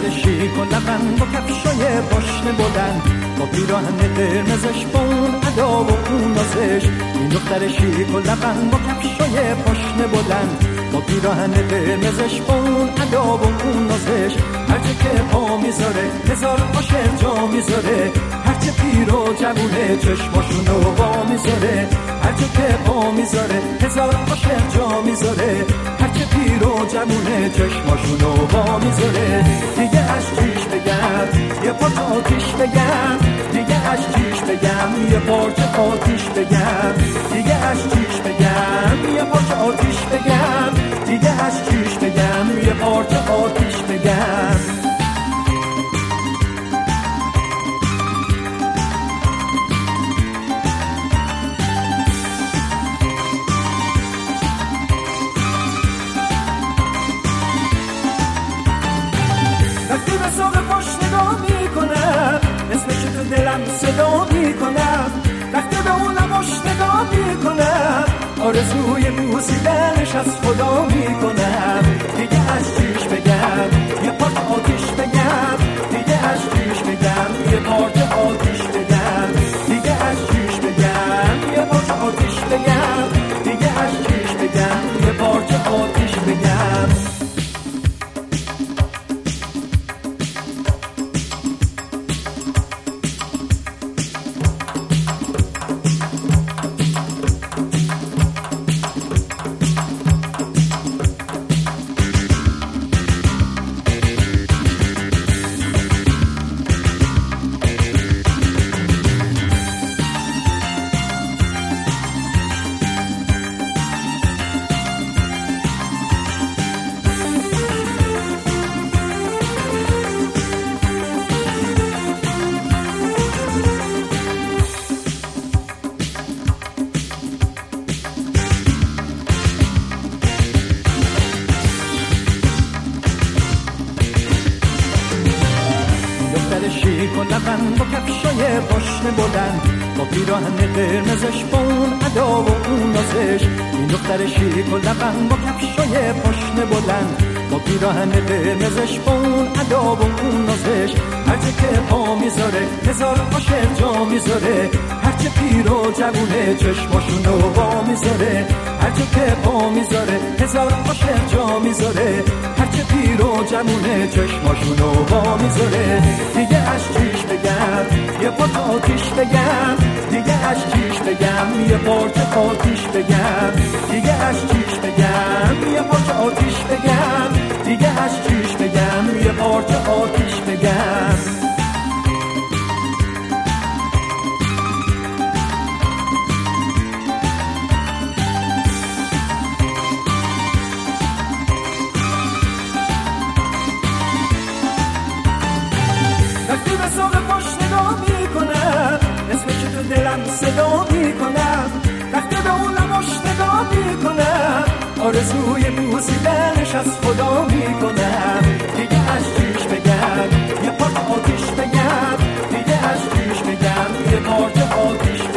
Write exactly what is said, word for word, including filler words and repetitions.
دختر شیک و لبن با کفشای پاشنه بلند، با پیراهن قرمزش با اون ادا و اون نازش. این دختر شیک و لبن با کفشای پاشنه بلند، با پیراهن قرمزش با اون ادا و اون نازش. هرچه که پا میذاره هزار عاشق جا میذاره، هرچه پیر و جوونه چشماشونو وا میذاره. هرچه که پا میذاره هزار عاشق جا میذاره، هرچه پیر و جوونه چشماشونو وا میذاره. دیگه از چیش بگم یه پارچه آتیش بگم، دیگه از چیش بگم یه پارچه آتیش بگم، دیگه از چیش بگم یه پارچه آتیش بگم، دیگه از چیش بگم یه پارچه آتیش بگم. وقتی به ساق پاش نگاه میکنم اسمش تو دلم صدا میکنم، وقتی به اون لباش نگاه میکنم آرزوی بوسیدنش از خدا میکنم. دیگه از چیش بگم یه پارچه آتیش بگم، دیگه از چیش بگم یه پارچه آتیش بگم، دیگه از چیش بگم یه پارچه آتیش بگم، دیگه از چیش بگم یه پارچه آتیش بگم. شیک و لبن با کفشای پاشنه بلند، با پیراهن قرمزش با اون ادا و اون نازش. این دختر شیک و لبن با کفشای پاشنه بلند، با پیراهن قرمزش با اون ادا و اون نازش. هرچه که پا میذاره هزار عاشق جا میذاره، هرچه پیر و جوونه چشماشونو وا میذاره. هرچه که پا میذاره هزار عاشق جا میذاره، هرچه پیر و جوونه چشماشونو وا میذاره. دیگه از چیش بگم یه پارچه آتیش بگم، دیگه از چیش بگم یه پارچه آتیش بگم، دیگه از چیش بگم یه پارچه آتیش بگم، دیگه از چیش بگم یه پارچه آتیش بگم. وقتی به ساق پاش نگاه میکنم اسمش تو دلم صدا میکنم، وقتی به اون لباش نگاه میکنم آرزوی بوسیدنش از خدا میکنم. دیگه از چیش بگم یه پارچه آتیش بگم، دیگه از چیش بگم یه پارچه آتیش